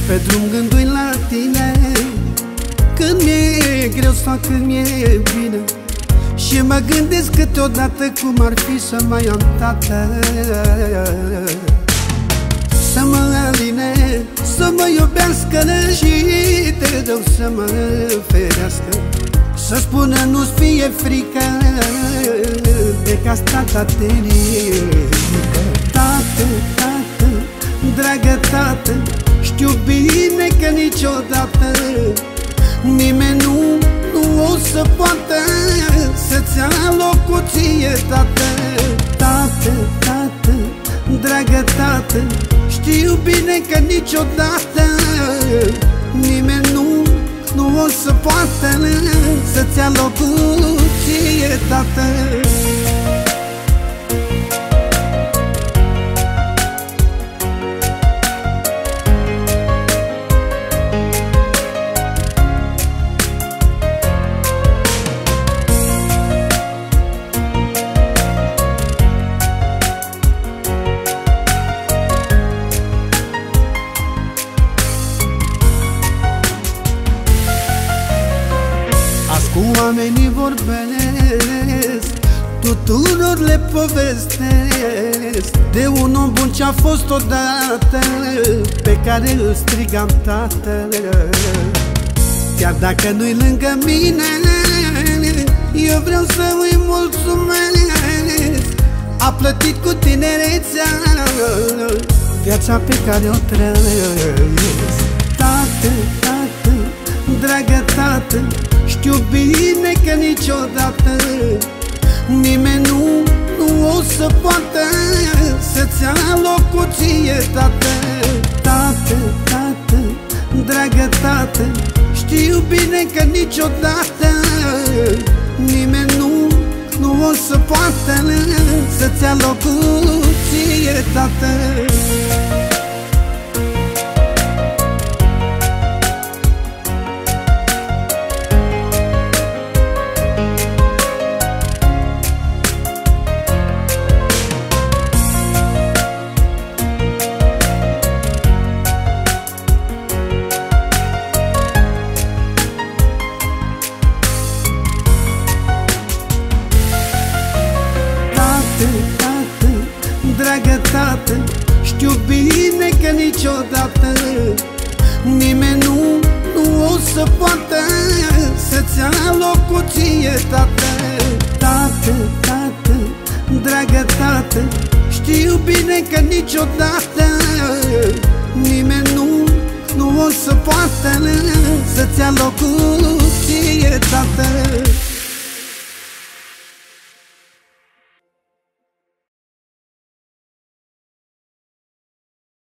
Pe drum gândui la tine, când mi-e greu sau când mi-e bine, și mă gândesc câteodată cum ar fi să mai am tată, să mă aline, să mă iubească și de rău să mă ferească, să spună nu-ți fie frică de că-s tata Tată, tată, dragă tată, știu bine că niciodată nimeni nu o să poată să-ți ia locul ție, tată. Tată, tată, dragă tată, știu bine că niciodată nimeni nu o să poată să-ți ia locul ție, tată. Cu oamenii vorbesc, tuturor le povestesc de un om bun ce-a fost odată, pe care îl strigam tată. Chiar dacă nu-i lângă mine, eu vreau să îi mulțumesc. A plătit cu tinerețea viața pe care o trăiesc. Tată, tată, dragă tată, știu bine că niciodată nimeni nu o să poată să-ți ia locul ție, tată. Tată, tată, dragă tată, știu bine că niciodată nimeni nu o să poată să-ți ia locul ție, tată. Tată, dragă tată, știu bine că niciodată nimeni nu o să poată să-ți ia locul ție, tată. Tată, tată, dragă tată, știu bine că niciodată nimeni nu o să poată să-ți ia locul ție, tată.